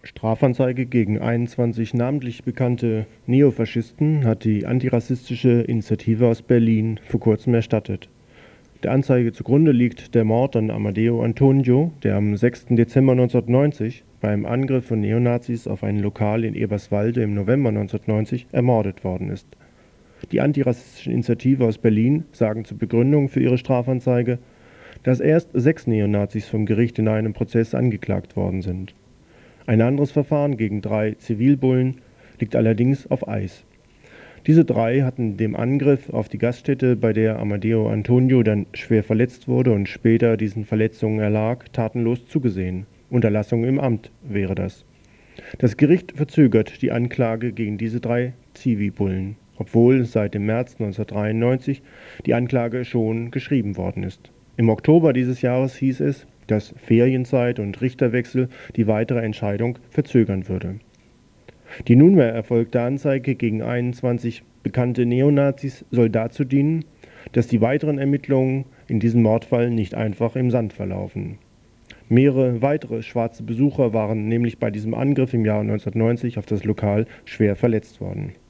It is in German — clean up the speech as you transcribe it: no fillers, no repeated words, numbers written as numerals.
Strafanzeige gegen 21 namentlich bekannte Neofaschisten hat die Antirassistische Initiative aus Berlin vor kurzem erstattet. Der Anzeige zugrunde liegt der Mord an Amadeo Antonio, der am 6. Dezember 1990 beim Angriff von Neonazis auf ein Lokal in Eberswalde im November 1990 ermordet worden ist. Die Antirassistische Initiative aus Berlin sagen zur Begründung für ihre Strafanzeige, dass erst 6 Neonazis vom Gericht in einem Prozess angeklagt worden sind. Ein anderes Verfahren gegen 3 Zivilbullen liegt allerdings auf Eis. Diese 3 hatten dem Angriff auf die Gaststätte, bei der Amadeo Antonio dann schwer verletzt wurde und später diesen Verletzungen erlag, tatenlos zugesehen. Unterlassung im Amt wäre das. Das Gericht verzögert die Anklage gegen diese 3 Zivilbullen, obwohl seit dem März 1993 die Anklage schon geschrieben worden ist. Im Oktober dieses Jahres hieß es, dass Ferienzeit und Richterwechsel die weitere Entscheidung verzögern würde. Die nunmehr erfolgte Anzeige gegen 21 bekannte Neonazis soll dazu dienen, dass die weiteren Ermittlungen in diesem Mordfall nicht einfach im Sand verlaufen. Mehrere weitere schwarze Besucher waren nämlich bei diesem Angriff im Jahr 1990 auf das Lokal schwer verletzt worden.